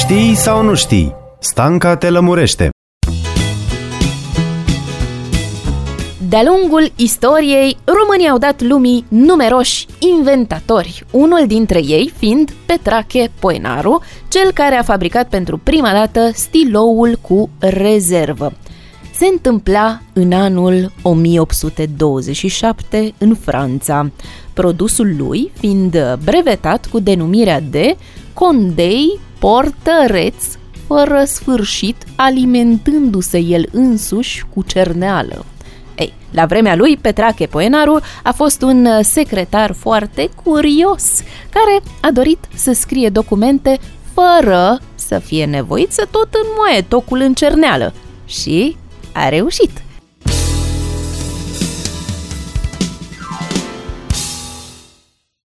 Știi sau nu știi? Stanca te lămurește. De-a lungul istoriei, românii au dat lumii numeroși inventatori, unul dintre ei fiind Petrache Poenaru, cel care a fabricat pentru prima dată stiloul cu rezervă. Se întâmpla în anul 1827 în Franța, produsul lui fiind brevetat cu denumirea de Condei Portăreț fără sfârșit, alimentându-se el însuși cu cerneală. Ei, la vremea lui, Petrache Poenaru a fost un secretar foarte curios, care a dorit să scrie documente fără să fie nevoit să tot înmoaie tocul în cerneală. Și a reușit!